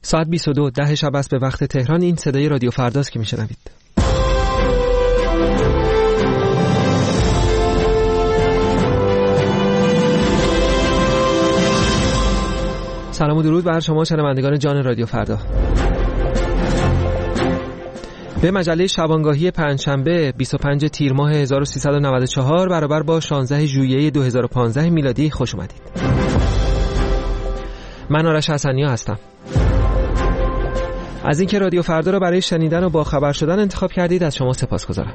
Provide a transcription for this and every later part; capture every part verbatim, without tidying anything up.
ساعت بیست و دو ده شب است به وقت تهران. این صدای رادیو فرداست که میشنوید. سلام و درود بر شما شنوندگان جان رادیو فردا. به مجله شبانگاهی پنجشنبه بیست و پنج تیر ماه هزار و سیصد و نود و چهار برابر با شانزده ژوئیه دو هزار و پانزده میلادی خوش اومدید. من آرش حسنیا هستم. از اینکه رادیو فردا را برای شنیدن و با خبر شدن انتخاب کردید از شما سپاسگزارم.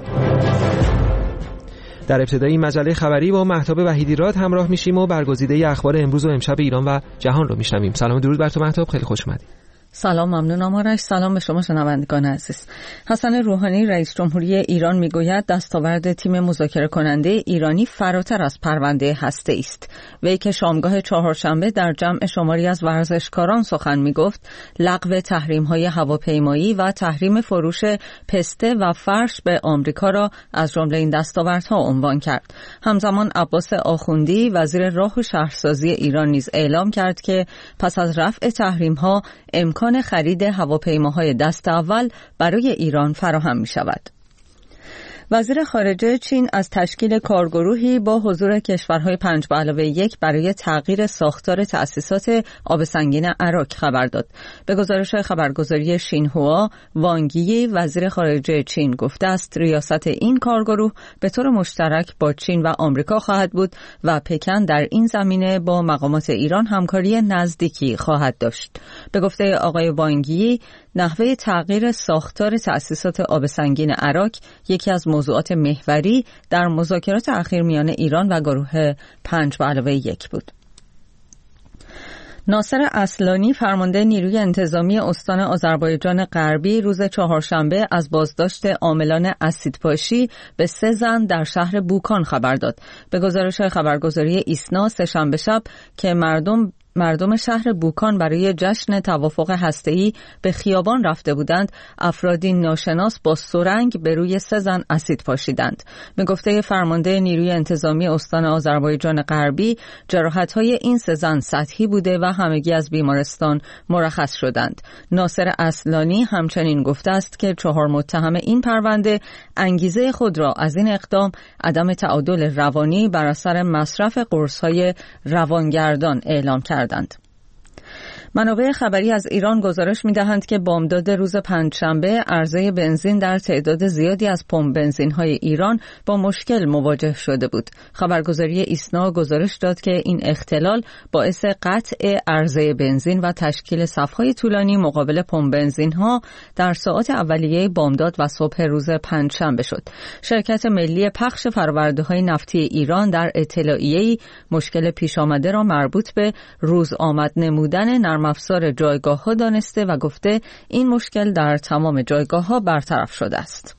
در ابتدای این مجله خبری با مهتاب وحیدیراد همراه میشیم و برگزیده اخبار امروز و امشب ایران و جهان رو میشنویم. سلام و درود بر تو مهتاب، خیلی خوش اومدی. سلام، ممنونم آرش. سلام به شما شنوندگان عزیز. حسن روحانی رئیس جمهوری ایران میگوید دستاورد تیم مذاکره کننده ایرانی فراتر از پرونده هسته است. وی که شامگاه چهارشنبه در جمع شماری از ورزشکاران سخن میگفت، لغو تحریم‌های هواپیمایی و تحریم فروش پسته و فرش به آمریکا را از جمله این دستاوردها عنوان کرد. همزمان عباس آخوندی وزیر راه و شهرسازی ایران نیز اعلام کرد که پس از رفع تحریم‌ها امکان خرید هواپیماهای دست اول برای ایران فراهم می شود. وزیر خارجه چین از تشکیل کارگروهی با حضور کشورهای پنج به علاوه یک برای تغییر ساختار تأسیسات آب سنگین عراق خبر داد. به گزارش خبرگزاری شینهوا، وانگ یی وزیر خارجه چین گفته است ریاست این کارگروه به طور مشترک با چین و آمریکا خواهد بود و پکن در این زمینه با مقامات ایران همکاری نزدیکی خواهد داشت. به گفته آقای وانگ یی، نحوه تغییر ساختار تأسیسات آب سنگین عراق یکی از موضوعات محوری در مذاکرات اخیر میان ایران و گروه پنج به علاوه یک بود. ناصر اصلانی فرمانده نیروی انتظامی استان آذربایجان غربی روز چهارشنبه از بازداشت عاملان اسیدپاشی به سه زن در شهر بوکان خبر داد. به گزارش خبرگزاری ایسنا سه‌شنبه شب که مردم مردم شهر بوکان برای جشن توافق هسته‌ای به خیابان رفته بودند، افرادی ناشناس با سرنگ به روی سه زن اسید پاشیدند. به گفته فرمانده نیروی انتظامی استان آذربایجان غربی، جراحت‌های این سه زن سطحی بوده و همگی از بیمارستان مرخص شدند. ناصر اصلانی همچنین گفته است که چهار متهم این پرونده انگیزه خود را از این اقدام عدم تعادل روانی بر اثر مصرف قرص‌های روانگردان اعلام کردند. منابع خبری از ایران گزارش می‌دهند که بامداد روز پنجشنبه عرضه بنزین در تعداد زیادی از پمپ بنزین‌های ایران با مشکل مواجه شده بود. خبرگزاری ایسنا گزارش داد که این اختلال باعث قطع عرضه بنزین و تشکیل صف‌های طولانی مقابل پمپ بنزین‌ها در ساعات اولیه بامداد و صبح روز پنجشنبه شد. شرکت ملی پخش فرآورده‌های نفتی ایران در اطلاعیه‌ای مشکل پیش آمده را مربوط به روز آمد نمودن نرم افزار جایگاه‌ها دانسته و گفته این مشکل در تمام جایگاه‌ها برطرف شده است.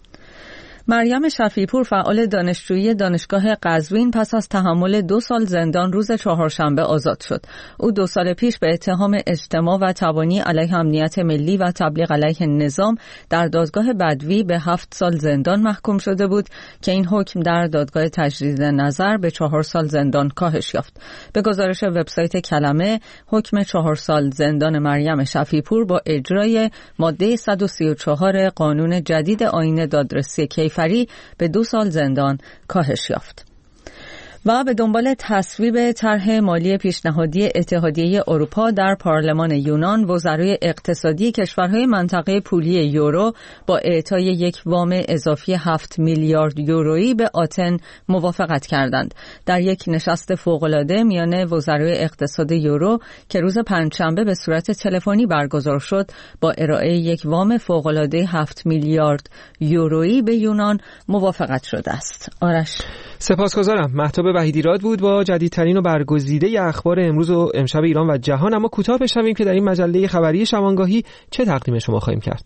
مریم شفیع‌پور فعال دانشجویی دانشگاه قزوین پس از تحمل دو سال زندان روز چهارشنبه آزاد شد. او دو سال پیش به اتهام اجتماع و تبانی علیه امنیت ملی و تبلیغ علیه نظام در دادگاه بدوی به هفت سال زندان محکوم شده بود که این حکم در دادگاه تجدید نظر به چهار سال زندان کاهش یافت. به گزارش وبسایت کلمه، حکم چهار سال زندان مریم شفیع‌پور با اجرای ماده صد و سی و چهار قانون جدید آیین دادرسی کیفری به دو سال زندان کاهش یافت. و به دنبال تصویب طرح مالی پیشنهادی اتحادیه اروپا در پارلمان یونان، وزرای اقتصادی کشورهای منطقه پولی یورو با اعطای یک وام اضافی هفت میلیارد یورویی به آتن موافقت کردند. در یک نشست فوق‌العاده میان وزرای اقتصاد یورو که روز پنجشنبه به صورت تلفنی برگزار شد، با ارائه یک وام فوق‌العاده هفت میلیارد یورویی به یونان موافقت شده است. آرش، سپاسگزارم. مهتاب وحیدیراد بود با جدیدترین و برگزیده اخبار امروز و امشب ایران و جهان. اما کوتاه بشنویم که در این مجله خبری شبانگاهی چه تقدیم شما خواهیم کرد.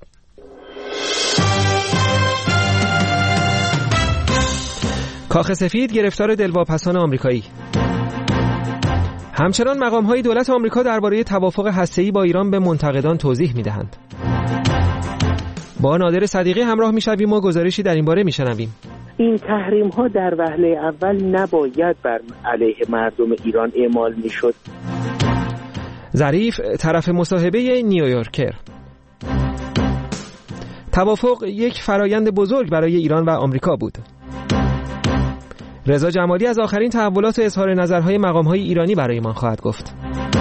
کاخ سفید گرفتار دلواپسان آمریکایی. همچنان مقام‌های دولت آمریکا درباره توافق هسته‌ای با ایران به منتقدان توضیح می‌دهند. با نادر صدیقی همراه می‌شویم و گزارشی در این باره می‌شنویم. این تحریم ها در وهله اول نباید بر علیه مردم ایران اعمال میشد. ظریف طرف مصاحبه نیویورکر: توافق یک فرایند بزرگ برای ایران و آمریکا بود. رضا جمالی از آخرین تحولات و اظهار نظرهای مقام‌های ایرانی برایمان خواهد گفت.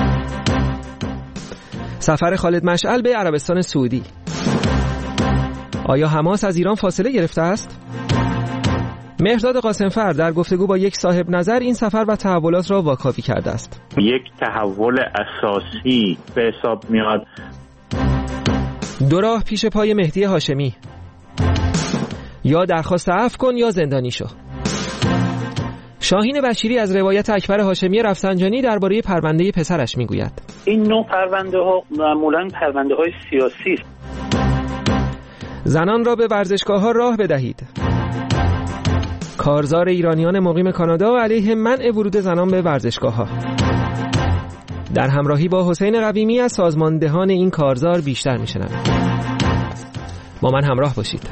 سفر خالد مشعل به عربستان سعودی: آیا حماس از ایران فاصله گرفته است؟ مهرداد قاسمفر در گفتگو با یک صاحب نظر این سفر و تحولات را واکاوی کرده است. یک تحول اساسی به حساب میاد. دو راه پیش پای مهدی هاشمی: یا درخواست عفو کن یا زندانی شو. شاهین بشیری از روایت اکبر هاشمی رفسنجانی درباره پرونده پسرش میگوید: این نوع پرونده ها معمولاً پرونده های سیاسی است. زنان را به ورزشگاه ها راه بدهید. کارزار ایرانیان مقیم کانادا علیه منع ورود زنان به ورزشگاه ها. در همراهی با حسین قویمی از سازماندهان این کارزار بیشتر میشنویم. با من همراه باشید.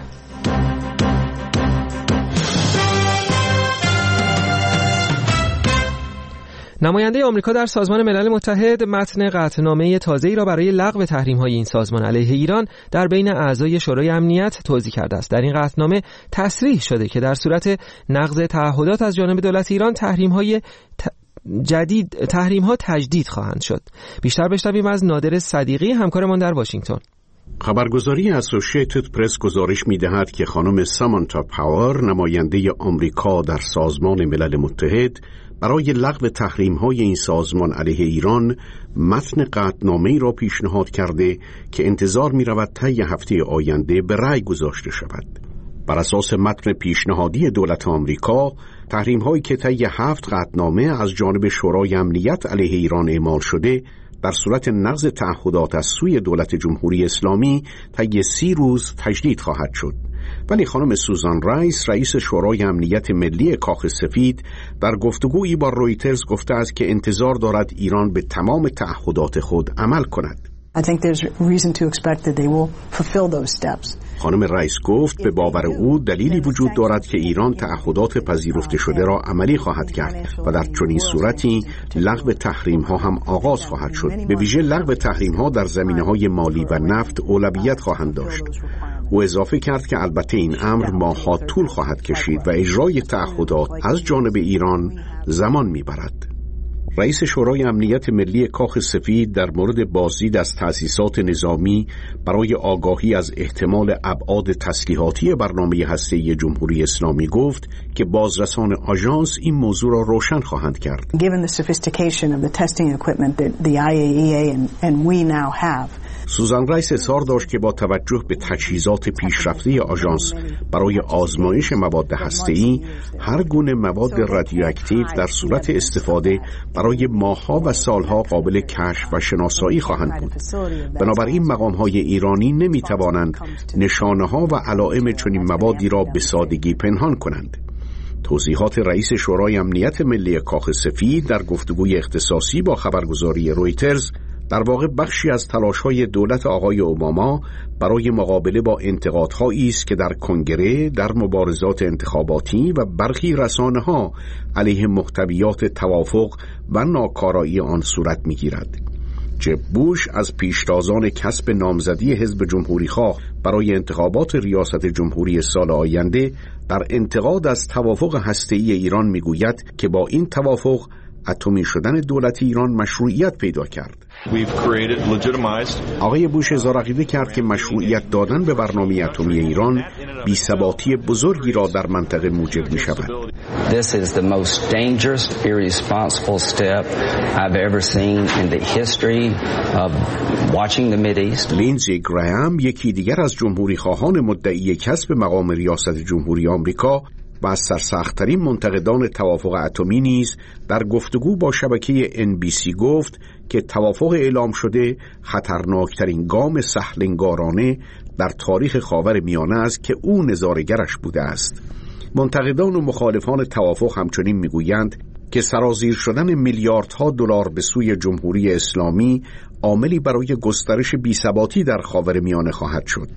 نماینده آمریکا در سازمان ملل متحد متن قطعنامه تازه‌ای را برای لغو تحریم‌های این سازمان علیه ایران در بین اعضای شورای امنیت توزیع کرده است. در این قطعنامه تصریح شده که در صورت نقض تعهدات از جانب دولت ایران تحریم‌های ت... جدید تحریم‌ها تجدید خواهند شد. بیشتر بشنویم از نادر صدیقی همکارمان در واشنگتن. خبرگزاری اسوسییتد پرس گزارش می‌دهد که خانم سامانتا پاور، نماینده آمریکا در سازمان ملل متحد، برای لغو تحریم‌های این سازمان علیه ایران متن قطعنامه‌ای را پیشنهاد کرده که انتظار می‌رود طی هفته آینده به رأی گذاشته شود. بر اساس متن پیشنهادی دولت آمریکا، تحریم‌هایی که طی هفت قطعنامه از جانب شورای امنیت علیه ایران اعمال شده، در صورت نقض تعهدات از سوی دولت جمهوری اسلامی طی سی روز تجدید خواهد شد. ولی خانم سوزان رایس، رئیس شورای امنیت ملی کاخ سفید، در گفتگویی با رویترز گفته است که انتظار دارد ایران به تمام تعهدات خود عمل کند. I think there's reason to expect that they will fulfill those steps. خانم رئیس گفت به باور او دلیلی وجود دارد که ایران تعهدات پذیرفته شده را عملی خواهد کرد و در چنین صورتی لغو تحریم ها هم آغاز خواهد شد. به ویژه لغو تحریم ها در زمینه های مالی و نفت اولویت خواهند داشت. او اضافه کرد که البته این امر ماه‌ها طول خواهد کشید و اجرای تعهدات از جانب ایران زمان می‌برد. رئیس شورای امنیت ملی کاخ سفید در مورد بازدید از تأسیسات نظامی برای آگاهی از احتمال ابعاد تسلیحاتی برنامه هسته‌ای جمهوری اسلامی گفت که بازرسان آژانس این موضوع را روشن خواهند کرد. Given the sophistication of the testing equipment that the آی ای ای ای and, and we now have. سوزان رایس اظهار داشت که با توجه به تجهیزات پیشرفته آژانس برای آزمایش مواد هسته‌ای، هر گونه مواد رادیواکتیو در صورت استفاده برای ماه‌ها و سال‌ها قابل کشف و شناسایی خواهند بود. بنابراین مقام‌های ایرانی نمی‌توانند نشانه‌ها و علائم چنین موادی را به سادگی پنهان کنند. توضیحات رئیس شورای امنیت ملی کاخ سفید در گفتگوی اختصاصی با خبرگزاری رویترز در واقع بخشی از تلاش‌های دولت آقای اوباما برای مقابله با انتقادهایی است که در کنگره، در مبارزات انتخاباتی و برخی رسانه‌ها علیه محتویات توافق و ناکارایی آن صورت می‌گیرد. جب بوش از پیشتازان کسب نامزدی حزب جمهوری‌خواه برای انتخابات ریاست جمهوری سال آینده در انتقاد از توافق هسته‌ای ایران می‌گوید که با این توافق اتمی شدن دولت ایران مشروعیت پیدا کرد. آقای بوش اظهار عقیده کرد که مشروعیت دادن به برنامه اتمی ایران بی‌ثباتی بزرگی را در منطقه موجب می شود. This is the most dangerous, irresponsible step I've ever seen in the history of watching the Mideast. لینزی گراهام، یکی دیگر از جمهوری خواهان مدعی کسب مقام ریاست جمهوری آمریکا و از سرسخت‌ترین منتقدان توافق اتمی نیز در گفتگو با شبکه ان بی سی گفت که توافق اعلام شده خطرناکترین گام سهلنگارانه در تاریخ خاورمیانه است که او نظاره‌گرش بوده است. منتقدان و مخالفان توافق همچنین میگویند که سرازیر شدن میلیاردها دلار به سوی جمهوری اسلامی عاملی برای گسترش بی‌ثباتی در خاورمیانه خواهد شد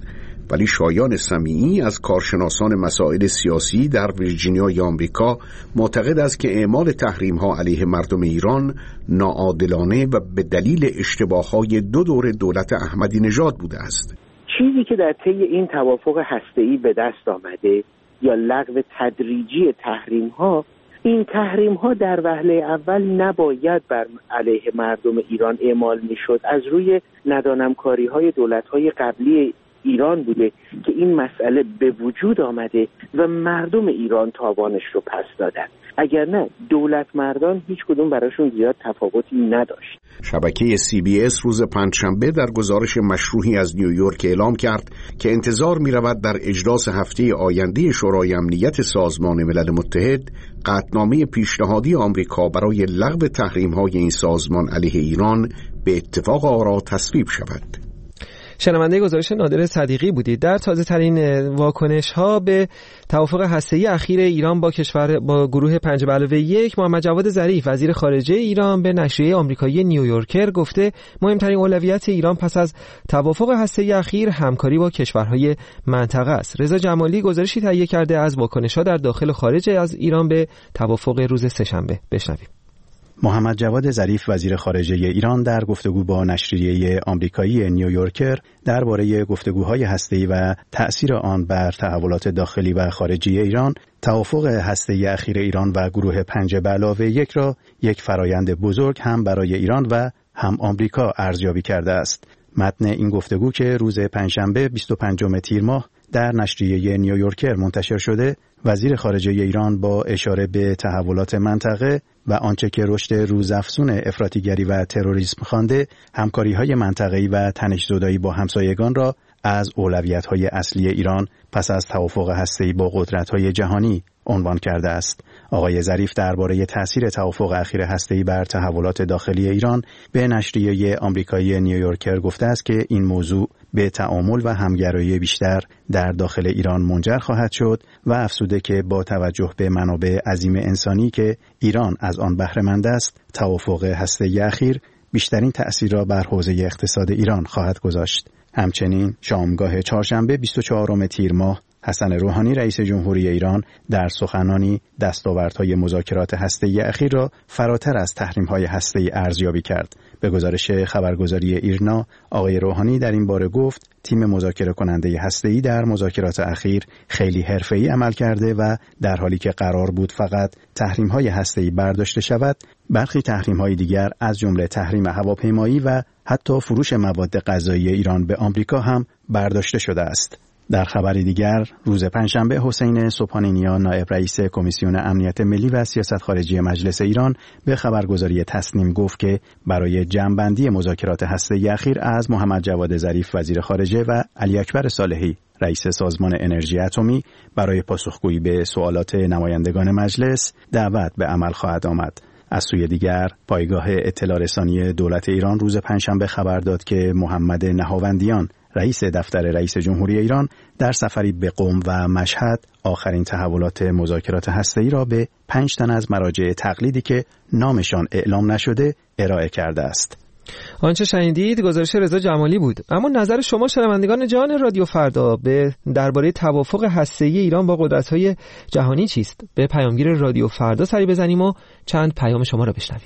ولی شایان سمیعی از کارشناسان مسائل سیاسی در ویرجینیای آمریکا معتقد است که اعمال تحریم‌ها علیه مردم ایران ناعادلانه و به دلیل اشتباه‌های دو دور دولت احمدی نژاد بوده است. چیزی که در طی این توافق هسته‌ای به دست آمده یا لغو تدریجی تحریم‌ها، این تحریم‌ها در وهله اول نباید بر علیه مردم ایران اعمال می‌شد. از روی ندانمکاری‌های دولت‌های قبلی ایران بوده که این مسئله به وجود آمده و مردم ایران تاوانش رو پس دادن. اگر نه دولت مردان هیچ کدوم براشون زیاد تفاوتی نداشت. شبکه سی بی اس روز پنجشنبه در گزارش مشروحی از نیویورک اعلام کرد که انتظار می رود در اجلاس هفته آینده شورای امنیت سازمان ملل متحد قطعنامه پیشنهادی آمریکا برای لغو تحریم‌های این سازمان علیه ایران به اتفاق آرا تصویب شود. شنونده گزارش نادر صدیقی بودید. در تازه ترین واکنش ها به توافق هسته‌ای اخیر ایران با کشور با گروه پنج به علاوه یک، محمد جواد ظریف وزیر خارجه ایران به نشریه آمریکایی نیویورکر گفته مهمترین اولویت ایران پس از توافق هسته‌ای اخیر همکاری با کشورهای منطقه است. رضا جمالی گزارشی تهیه کرده از واکنش ها در داخل و خارج از ایران به توافق روز سه‌شنبه. بشنویم. محمد جواد ظریف وزیر خارجه ایران در گفتگو با نشریه آمریکایی نیویورکر درباره گفتگوهای هسته‌ای و تأثیر آن بر تحولات داخلی و خارجی ایران، توافق هسته‌ای اخیر ایران و گروه پنج به علاوه یک را یک فرایند بزرگ هم برای ایران و هم آمریکا ارزیابی کرده است. متن این گفتگو که روز پنجشنبه بیست و پنجم تیر ماه در نشریه نیویورکر منتشر شده، وزیر خارجه ایران با اشاره به تحولات منطقه و آنچه که رشد روزافزون افراطیگری و تروریسم خوانده، همکاری‌های منطقه‌ای و تنش‌زدایی با همسایگان را از اولویت‌های اصلی ایران پس از توافق هسته‌ای با قدرت‌های جهانی عنوان کرده است. آقای ظریف درباره تأثیر توافق اخیر هسته‌ای بر تحولات داخلی ایران به نشریه آمریکایی نیویورکر گفته است که این موضوع به تعامل و همگرایی بیشتر در داخل ایران منجر خواهد شد و افزوده که با توجه به منابع عظیم انسانی که ایران از آن بهره‌مند است، توافق هسته‌ای اخیر بیشترین تأثیر را بر حوزه اقتصاد ایران خواهد گذاشت. همچنین شامگاه چهارشنبه بیست و چهارم تیر ماه حسن روحانی رئیس جمهوری ایران در سخنانی دستاوردهای مذاکرات هسته‌ای اخیر را فراتر از تحریم‌های هسته‌ای ارزیابی کرد. به گزارش خبرگزاری ایرنا، آقای روحانی در این باره گفت تیم مذاکره کننده هسته‌ای در مذاکرات اخیر خیلی حرفه‌ای عمل کرده و در حالی که قرار بود فقط تحریم‌های هسته‌ای برداشته شود، برخی تحریم‌های دیگر از جمله تحریم هواپیمایی و حتی فروش مواد غذایی ایران به آمریکا هم برداشته شده است. در خبری دیگر، روز پنجشنبه حسین سبحانی نیا نایب رئیس کمیسیون امنیت ملی و سیاست خارجی مجلس ایران به خبرگزاری تصنیم گفت که برای جمع‌بندی مذاکرات هسته‌ای اخیر از محمد جواد ظریف وزیر خارجه و علی اکبر صالحی رئیس سازمان انرژی اتمی برای پاسخگویی به سوالات نمایندگان مجلس دعوت به عمل خواهد آمد. از سوی دیگر، پایگاه اطلاع رسانی دولت ایران روز پنجشنبه خبر داد که محمد نهاوندیان رئیس دفتر رئیس جمهوری ایران در سفری به قم و مشهد آخرین تحولات مذاکرات هسته‌ای را به پنج تن از مراجع تقلیدی که نامشان اعلام نشده ارائه کرده است. آنچه شنیدید گزارش رضا جمالی بود. اما نظر شما شنوندگان جان رادیو فردا به درباره توافق هسته‌ای ایران با قدرت‌های جهانی چیست؟ به پیامگیر رادیو فردا سری بزنیم و چند پیام شما را بشنویم.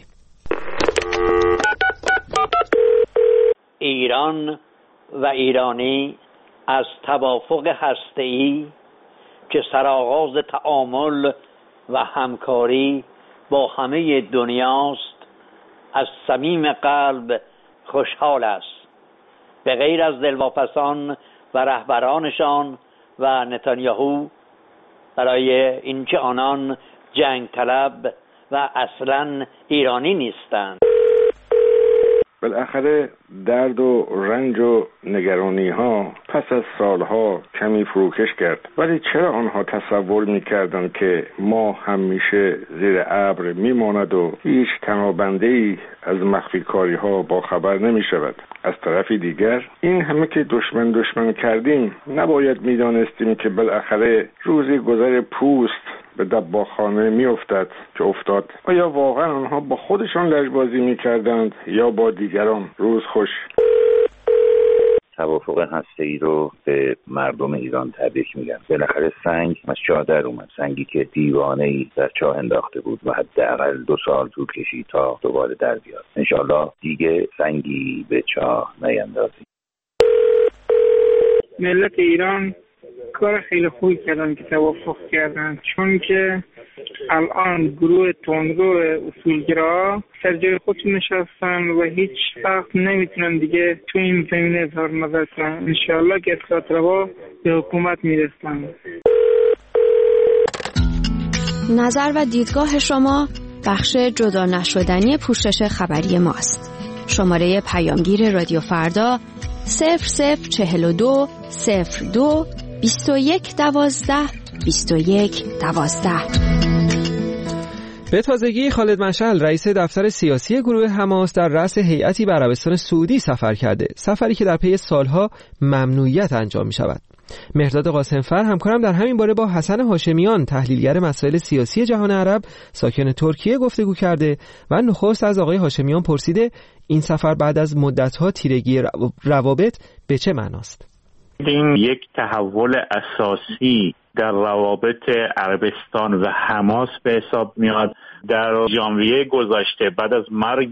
ایران و ایرانی از توافق هسته‌ای که سرآغاز تعامل و همکاری با همه دنیاست از صمیم قلب خوشحال است. به غیر از دلواپسان و رهبرانشان و نتانیاهو، برای اینکه آنان جنگ طلب و اصلاً ایرانی نیستند. بالاخره درد و رنج و نگرانی ها پس از سالها کمی فروکش کرد، ولی چرا آنها تصور میکردند که ما همیشه زیر ابر میماند و هیچ تنابنده‌ای از مخفی کاری ها با خبر نمی شود؟ از طرفی دیگر این همه که دشمن دشمن کردیم نباید میدانستیم که بالاخره روزی گذر پوست به دباخانه می افتد که افتاد. آیا واقعا آنها با خودشان لجبازی می کردند یا با دیگران؟ روز خوش. توافق هسته‌ای رو به مردم ایران تبریک میگم. بالاخره سنگ از چاه در اومد، سنگی که دیوانه‌ای در چاه انداخته بود و حداقل دو سال طول کشید تا دوباره در بیاد. انشالله دیگه سنگی به چاه نیندازیم. ملت ایران کار خیلی خوبی کردن که توافق کردن، چون که الان گروه تندرو اصولگرا سر جای خودشون نشستن و هیچ وقت نمیتونن دیگه تو این زمینه اظهار نظر کنن. انشاءالله که اصلاحات روا به حکومت میرسن. نظر و دیدگاه شما بخش جدا نشدنی پوشش خبری ماست. شماره پیامگیر رادیو فردا صفر صفر چهل و دو صفر دو بیست و یک دوازده بیست و یک دوازده. به تازگی خالد مشعل رئیس دفتر سیاسی گروه حماس در رأس هیئتی به عربستان سعودی سفر کرده، سفری که در پی سالها ممنوعیت انجام می شود. مهرداد قاسمفر همکارم در همین باره با حسن هاشمیان تحلیلگر مسائل سیاسی جهان عرب ساکن ترکیه گفتگو کرده و نخست از آقای هاشمیان پرسیده این سفر بعد از مدت‌ها تیرگی روابط به چه معناست؟ این یک تحول اساسی در روابط عربستان و حماس به حساب میاد. در ژانویه گذشته بعد از مرگ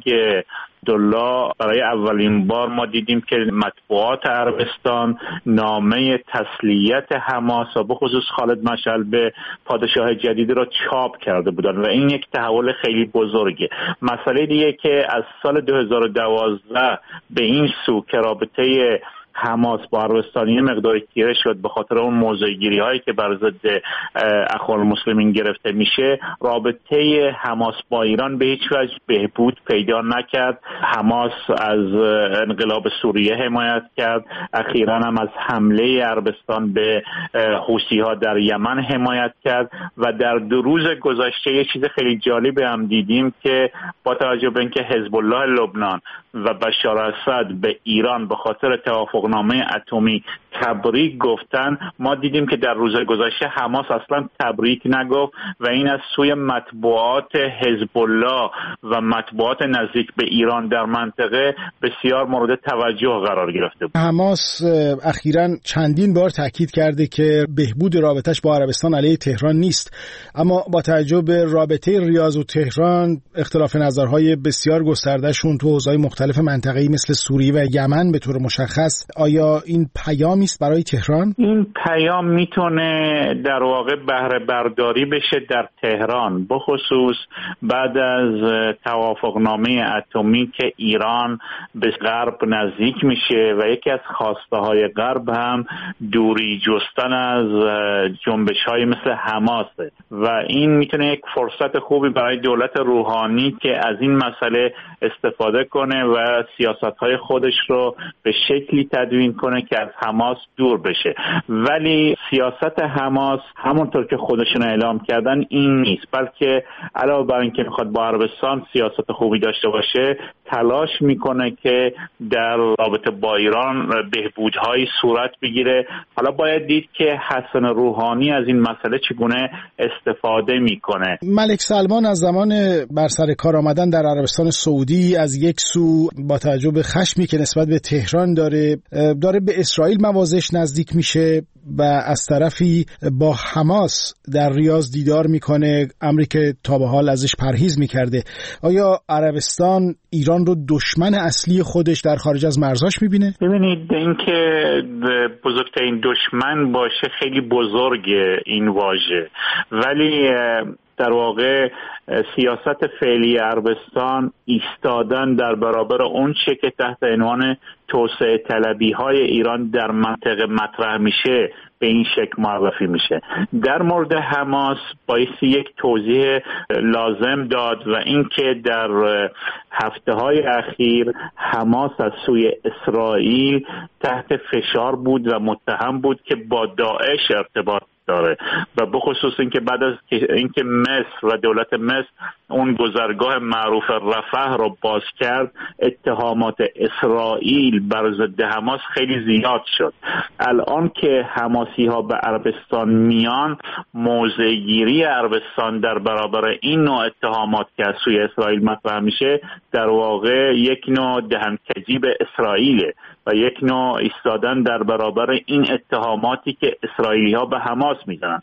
عبدالله برای اولین بار ما دیدیم که مطبوعات عربستان نامه تسلیت حماس و به خصوص خالد مشعل به پادشاه جدید را چاپ کرده بودند و این یک تحول خیلی بزرگه. مسئله دیگه که از سال دو هزار و دوازده به این سو که رابطه حماس با عربستانی مقداری تیره شد به خاطر اون موضع‌گیری هایی که بر ضد اخوان‌المسلمین گرفته میشه، رابطه حماس با ایران به هیچ وجه بهبود پیدا نکرد. حماس از انقلاب سوریه حمایت کرد، اخیراً هم از حمله عربستان به حوثی ها در یمن حمایت کرد و در دو روز گذشته یه چیز خیلی جالب هم دیدیم که با توجه به اینکه حزب الله لبنان و بشار اسد به ایران به خاطر توافقنامه اتمی تبریک گفتن، ما دیدیم که در روز گذشته حماس اصلا تبریک نگفت و این از سوی مطبوعات حزب الله و مطبوعات نزدیک به ایران در منطقه بسیار مورد توجه قرار گرفته بود. حماس اخیراً چندین بار تاکید کرده که بهبود رابطش با عربستان علیه تهران نیست، اما با توجه به رابطه ریاض و تهران اختلاف نظرهای بسیار گستردهشون تو حوزه‌های مختلف منطقه‌ای مثل سوریه و یمن به طور مشخص، آیا این پیامی است برای تهران؟ این پیام میتونه در واقع بهره برداری بشه در تهران، به خصوص بعد از توافقنامه اتمی که ایران به غرب نزدیک میشه و یکی از خواسته های غرب هم دوری جستن از جنبش های مثل حماسه و این میتونه یک فرصت خوبی برای دولت روحانی که از این مسئله استفاده کنه و سیاست های خودش رو به شکلی تدوین کنه که از حماس دور بشه. ولی سیاست حماس همونطور که خودشون اعلام کردن این نیست، بلکه علاوه بر اینکه میخواد با عربستان سیاست خوبی داشته باشه، تلاش میکنه که در رابطه با ایران بهبودهایی صورت بگیره. حالا باید دید که حسن روحانی از این مسئله چگونه استفاده میکنه. ملک سلمان از زمان بر سر کار آمدن در عربستان سعودی از یک سو با توجه به خشمی که نسبت به تهران داره داره به اسرائیل موازش نزدیک میشه و از طرفی با حماس در ریاض دیدار میکنه، امری که تا به حال ازش پرهیز میکرده. آیا عربستان ایران رو دشمن اصلی خودش در خارج از مرزاش میبینه؟ ببینید، اینکه بزرگترین دشمن باشه خیلی بزرگه این واژه، ولی در واقع سیاست فعلی عربستان ایستادن در برابر اون چه که تحت عنوان توسعه طلبی های ایران در منطقه مطرح میشه به این شکل معرفی میشه. در مورد حماس بایستی یک توضیح لازم داد و اینکه در هفته های اخیر حماس از سوی اسرائیل تحت فشار بود و متهم بود که با داعش ارتباط داره و بخصوص اینکه بعد از اینکه مصر و دولت مصر اون گذرگاه معروف رفح رو باز کرد، اتهامات اسرائیل بر ضد حماس خیلی زیاد شد. الان که حماسی ها به عربستان میان، موضع‌گیری عربستان در برابر این نوع اتهامات که از سوی اسرائیل مطرح میشه در واقع یک نوع دهنکجی به اسرائیله، و یک نوع ایستادن در برابر این اتهاماتی که اسرائیلی‌ها به حماس میزنن.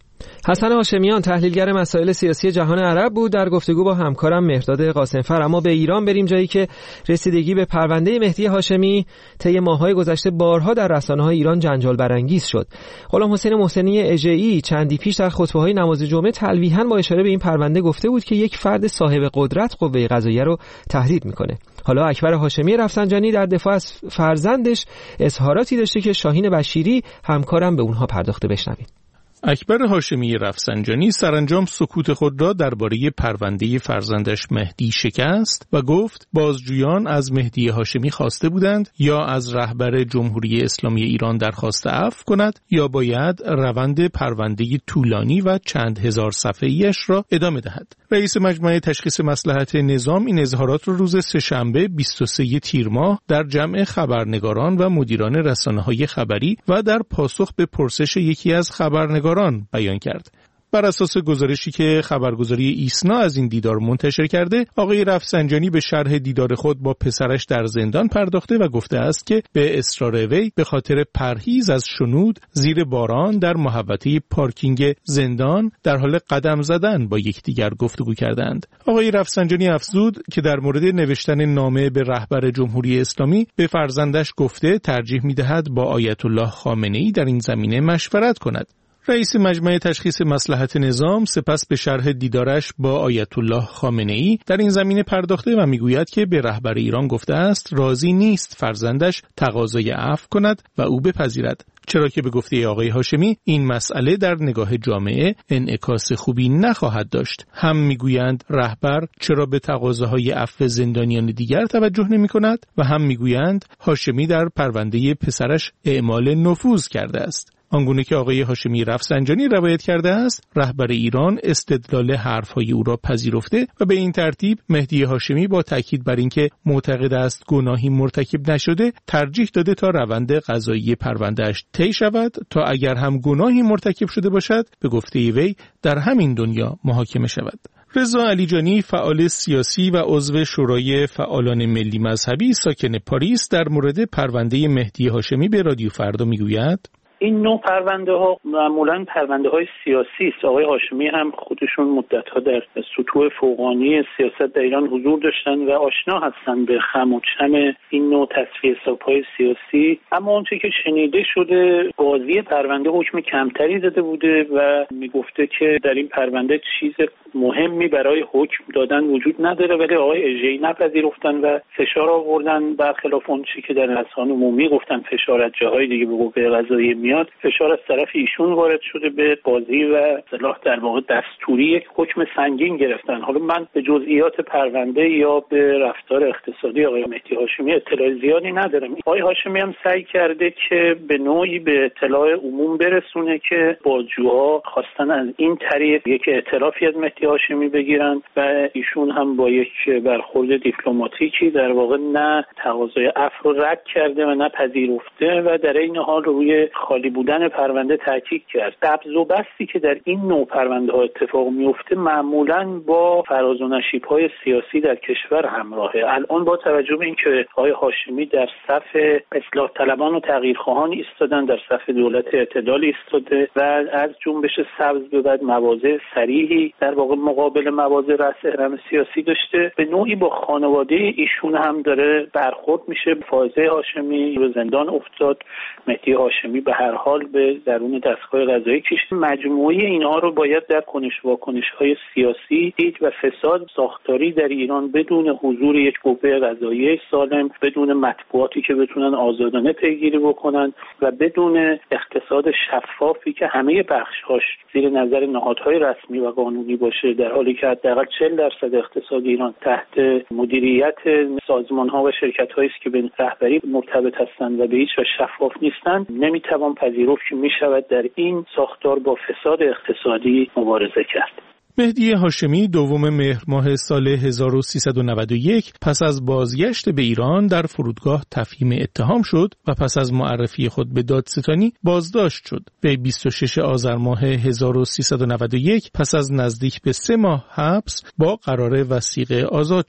حسن هاشمیان تحلیلگر مسائل سیاسی جهان عرب بود در گفتگو با همکارم مهرداد قاسمفر. اما به ایران بریم، جایی که رسیدگی به پرونده مهدی هاشمی طی ماه‌های گذشته بارها در رسانه‌های ایران جنجال برانگیز شد. غلام حسین محسنی اژه‌ای چندی پیش در خطبه‌های نماز جمعه تلویحاً با اشاره به این پرونده گفته بود که یک فرد صاحب قدرت قوه قضاییه رو تهدید می‌کنه. حالا اکبر هاشمی رفسنجانی در دفاع از فرزندش اظهاراتی داشته که شاهین بشیری همکارم به اونها پرداخته. بشنوید. اکبر هاشمی رفسنجانی سرانجام سکوت خود را درباره پرونده فرزندش مهدی شکست و گفت بازجویان از مهدی هاشمی خواسته بودند یا از رهبر جمهوری اسلامی ایران درخواست عفو کند یا باید روند پرونده طولانی و چند هزار صفحه‌ایش را ادامه دهد. رئیس مجمع تشخیص مصلحت نظام این اظهارات را روز سه‌شنبه بیست و سوم تیر ماه در جمع خبرنگاران و مدیران رسانه‌های خبری و در پاسخ به پرسش یکی از خبرنگاران بیان کرد. بر اساس گزارشی که خبرگزاری ایسنا از این دیدار منتشر کرده، آقای رفسنجانی به شرح دیدار خود با پسرش در زندان پرداخته و گفته است که به اصرار وی به خاطر پرهیز از شنود زیر باران در محوطه پارکینگ زندان در حال قدم زدن با یکدیگر گفتگو کردند. آقای رفسنجانی افزود که در مورد نوشتن نامه به رهبر جمهوری اسلامی به فرزندش گفته ترجیح می‌دهد با آیت الله خامنه‌ای در این زمینه مشورت کند. رئیس مجمع تشخیص مصلحت نظام سپس به شرح دیدارش با آیت الله خامنه‌ای در این زمینه پرداخته و میگوید که به رهبر ایران گفته است راضی نیست فرزندش تقاضای عفو کند و او بپذیرد، چرا که به گفته آقای هاشمی این مسئله در نگاه جامعه انعکاس خوبی نخواهد داشت. هم میگویند رهبر چرا به تقاضاهای عفو زندانیان دیگر توجه نمی کند و هم میگویند هاشمی در پرونده پسرش اعمال نفوذ کرده است. آنگونه که آقای هاشمی رفسنجانی روایت کرده است، رهبر ایران استدلال حرفهای او را پذیرفته و به این ترتیب مهدی هاشمی با تاکید بر اینکه معتقد است گناهی مرتکب نشده، ترجیح داده تا روند قضایی پرونده‌اش طی شود تا اگر هم گناهی مرتکب شده باشد، به گفته وی در همین دنیا محاکمه شود. رضا علیجانی فعال سیاسی و عضو شورای فعالان ملی مذهبی ساکن پاریس در مورد پرونده مهدی هاشمی به رادیو فردا میگوید: این نوع پرونده ها معمولا پرونده های سیاسی است. آقای هاشمی هم خودشون مدت ها در سطوح فوقانی سیاست در ایران حضور داشتن و آشنا هستن به خم و چم این نوع تصفیه حساب های سیاسی. اما آنچه که شنیده شده قاضی پرونده حکم کمتری داده بوده و میگفته که در این پرونده چیز مهمی برای حکم دادن وجود نداره، ولی آقای اژه‌ای نپذیرفتن و فشار آوردن، برخلاف اون چیزی که در رسانه عمومی گفتن فشار از جاهای دیگه به قوه قضاییه میاد، فشار از طرف ایشون وارد شده به قاضی و اصطلاح در واقع دستوری یک حکم سنگین گرفتن. حالا من به جزئیات پرونده یا به رفتار اقتصادی آقای مهدی هاشمی اطلاع زیادی ندارم. آقای هاشمی هم سعی کرده که به نوعی به اطلاع عموم برسونه که بازجوها خواستن از این طریق یک اعترافی از مهدی هاشمی بگیرن و ایشون هم با یک برخورد دیپلماتیکی در واقع نه تقاضای عفو رو رد کرده و نه پذیرفته و در این حال روی خالی بودن پرونده تاکید کرد. قبض و بستی که در این نوع پرونده ها اتفاق میفته معمولاً با فراز و نشیب‌های سیاسی در کشور همراهه. الان با توجه به اینکه آقای هاشمی در صف اصلاح طلبان و تغییرخواهان ایستادن، در صف دولت اعتدال ایستاده و از جنبش سبز به بعد مواضع صریحی در واقع مقابل مواضع رأس اهرم سیاسی داشته، به نوعی با خانواده ایشون هم داره برخورد میشه. فائزه هاشمی به زندان افتاد، مهدی هاشمی به هر حال به درون دستگاه قضایی کشید. مجموعه اینها رو باید در کنش واکنش‌های سیاسی دید و فساد ساختاری در ایران بدون حضور یک قوه قضاییه سالم، بدون مطبوعاتی که بتونن آزادانه پیگیری بکنن و بدون اقتصاد شفافی که همه بخش‌هاش زیر نظر نهادهای رسمی و قانونی باشه، در حالی که حداقل چهل درصد اقتصاد ایران تحت مدیریت سازمان‌ها و شرکت‌هایی است که به رهبری مرتبط هستند و به هیچ وجه شفاف نیستند، نمی‌توان پذیرفت که می‌شود در این ساختار با فساد اقتصادی مبارزه کرد. مهدی هاشمی دوم مهر ماه سال هزار و سیصد و نود و یک پس از بازگشت به ایران در فرودگاه تفهیم اتهام شد و پس از معرفی خود به دادستانی بازداشت شد. به بیست و ششم آذر ماه هزار و سیصد و نود و یک پس از نزدیک به سه ماه حبس با قرار وثیقه آزاد شد.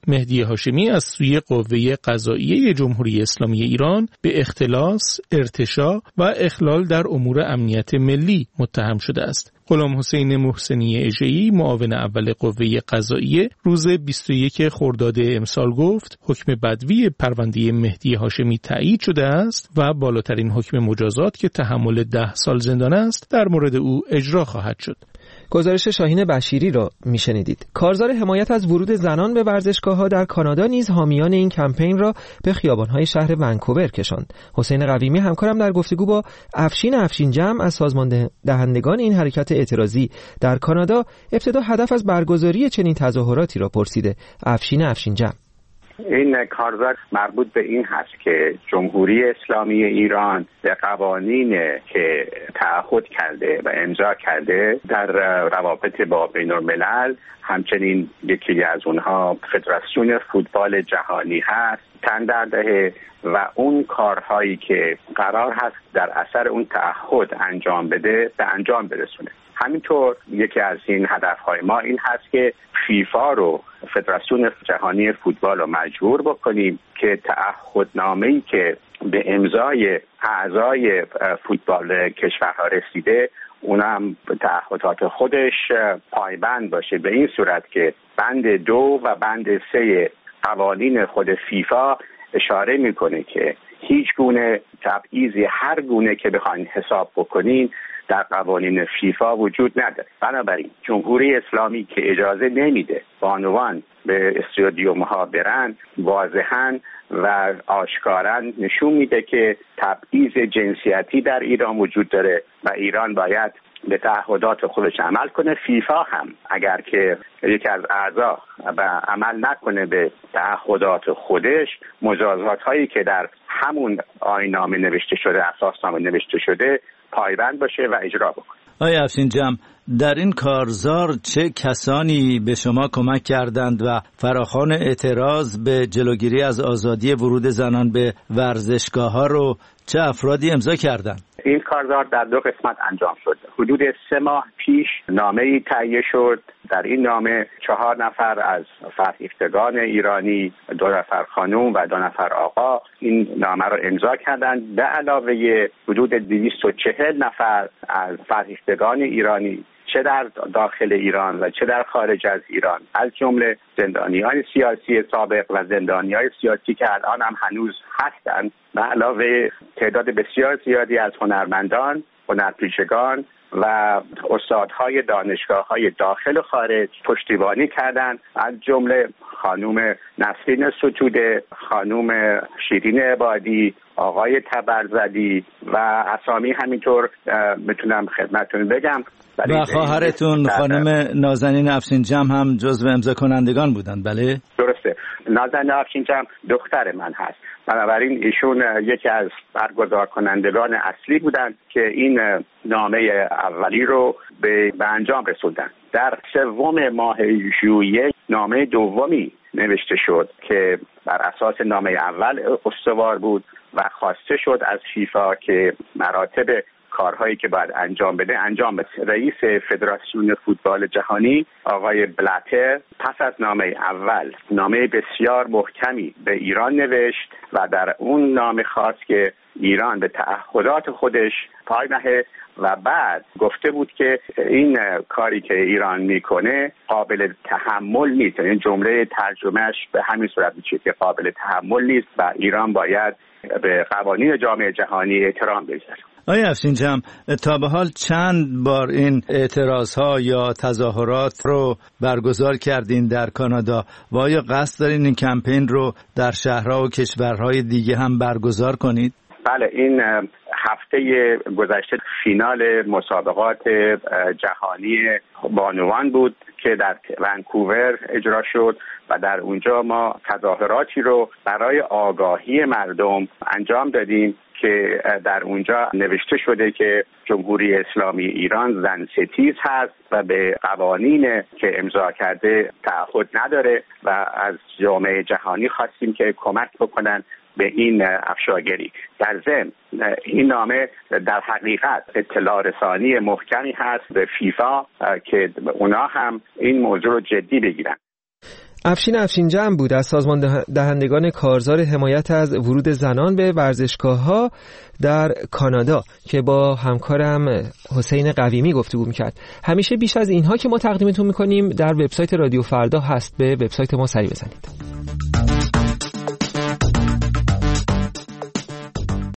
مهدی هاشمی از سوی قوه قضاییه جمهوری اسلامی ایران به اختلاس، ارتشاء و اخلال در امور امنیت ملی متهم شده است. غلام حسین محسنی اژه‌ای، معاون اول قوه قضاییه، روز بیست و یکم خرداد امسال گفت حکم بدوی پرونده مهدی هاشمی تایید شده است و بالاترین حکم مجازات که تحمل ده سال زندان است در مورد او اجرا خواهد شد. گزارش شاهین بشیری را میشنیدید. کارزار حمایت از ورود زنان به ورزشگاه‌ها در کانادا نیز حامیان این کمپین را به خیابان‌های شهر ونکوور کشاند. حسین قویمی همکارم در گفتگو با افشین افشینجم از سازمان دهندگان این حرکت اعتراضی در کانادا ابتدا هدف از برگزاری چنین تظاهراتی را پرسیده. افشین افشینجم: این کارزار مربوط به این هست که جمهوری اسلامی ایران به قوانین که تعهد کرده و امضا کرده در روابط با بین الملل، همچنین یکی از اونها فدراسیون فوتبال جهانی هست، تن در دهه و اون کارهایی که قرار هست در اثر اون تعهد انجام بده به انجام برسونه. همینطور یکی از این هدفهای ما این هست که فیفا رو، فدراسیون جهانی فوتبال رو مجبور بکنیم که تعهدنامه‌ای که به امضای اعضای فوتبال کشورها رسیده اونم به تعهدات خودش پایبند باشه، به این صورت که بند دو و بند سه قوانین خود فیفا اشاره میکنه که هیچ گونه تبعیضی هر گونه که بخواین حساب بکنین در قوانین فیفا وجود نداره. بنابراین جمهوری اسلامی که اجازه نمیده بانوان به استادیوم ها برن، واضحاً و آشکاراً نشون میده که تبعیض جنسیتی در ایران وجود داره و ایران باید به تعهدات خودش عمل کنه. فیفا هم اگر که یکی از اعضا و عمل نکنه به تعهدات خودش، مجازات هایی که در همون آیین‌نامه نوشته شده، اساسنامه نوشته شده، پایبند باشه و اجرا بکنه. آقای افشینجم، در این کارزار چه کسانی به شما کمک کردند و فراخوان اعتراض به جلوگیری از آزادی ورود زنان به ورزشگاه‌ها رو چه افرادی امضا کردند؟ این کارزار در دو قسمت انجام شد. حدود سه ماه پیش نامه‌ای تهیه شد. در این نامه چهار نفر از فرهیختگان ایرانی، دو نفر خانم و دو نفر آقا این نامه را امضا کردند، به علاوه حدود دویست و چهل نفر از فرهیختگان ایرانی چه در داخل ایران و چه در خارج از ایران، از جمله زندانیان سیاسی سابق و زندانیان سیاسی که الان هم هنوز هستند، به علاوه تعداد بسیار زیادی از هنرمندان، هنرپیشگان و استادهای دانشگاه‌های داخل و خارج پشتیبانی کردند، از جمله خانم نسرین ستوده، خانم شیرین عبادی، آقای تبرزدی و اسامی همینطور میتونم خدمتتون بگم. و خواهرتون خانم نازنین افشینجم هم جزو امضا کنندگان بودند. بله درسته، نازنین افشینجم دختر من هست، بنابراین ایشون یکی از برگزار کنندگان اصلی بودند که این نامه اولی رو به انجام رسوندن. در سوم ماه ژوئیه نامه دومی نوشته شد که بر اساس نامه اول استوار بود و خواسته شد از فیفا که مراتب کارهایی که باید انجام بده انجام بده. رئیس فدراسیون فوتبال جهانی آقای بلاتر پس از نامه اول نامه بسیار محکمی به ایران نوشت و در اون نامه خواست که ایران به تعهدات خودش پای نهه و بعد گفته بود که این کاری که ایران میکنه قابل تحمل نیست. این جمله ترجمهش به همین صورت میشه که قابل تحمل نیست و ایران باید به قوانین جامعه جهانی احترام بذاره. آقای افشینجم، تا به حال چند بار این اعتراض‌ها یا تظاهرات رو برگزار کردین در کانادا و آیا قصد دارین این کمپین رو در شهرها و کشورهای دیگه هم برگزار کنید؟ بله، این هفته گذشته فینال مسابقات جهانی بانوان بود که در ونکوور اجرا شد و در اونجا ما تظاهراتی رو برای آگاهی مردم انجام دادیم که در اونجا نوشته شده که جمهوری اسلامی ایران زن ستیز هست و به قوانین که امضا کرده تعهد نداره و از جامعه جهانی خواستیم که کمک بکنن به این افشاگری. در ضمن این نامه در حقیقت اطلاع رسانی محکمی هست به فیفا که اونا هم این موضوع رو جدی بگیرن. افشین افشین‌جمع بود از سازمان دهندگان کارزار حمایت از ورود زنان به ورزشگاه‌ها در کانادا که با همکارم حسین قویمی گفتگو می‌کرد. همیشه بیش از اینها که ما تقدیمتون می‌کنیم در وبسایت رادیو فردا هست، به وبسایت ما سری بزنید.